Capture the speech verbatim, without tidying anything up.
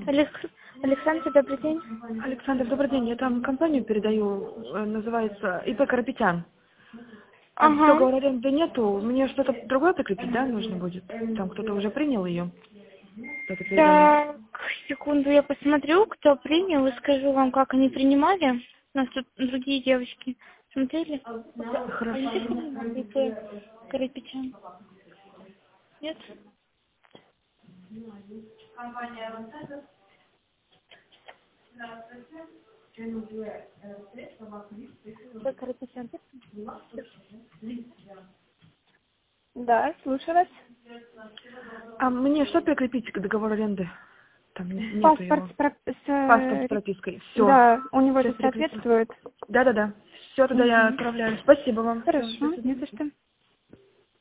Алекс- Александр, добрый день. Александр, добрый день. Я там компанию передаю, э, называется ИП Карапетян. А Ага. договора аренды нету. Мне что-то другое прикрепить, да, нужно будет? Там кто-то уже принял ее. Кто-то передали. Так, секунду, я посмотрю, кто принял, и скажу вам, как они принимали. У нас тут другие девочки смотрели. Хорошо. Они все принимали, ИП Карапетян? Нет? ИП Карапетян. Да, слушаю вас. А мне что прикрепить к договору аренды? Там не- нету Паспорт его. с, про- с, Паспорт с э, пропиской. Все. да, у него Все же прикреплю. соответствует. Да-да-да. Все, тогда я Мгм. отправляю. Спасибо вам. Всё, до Хорошо, не свидания. за что.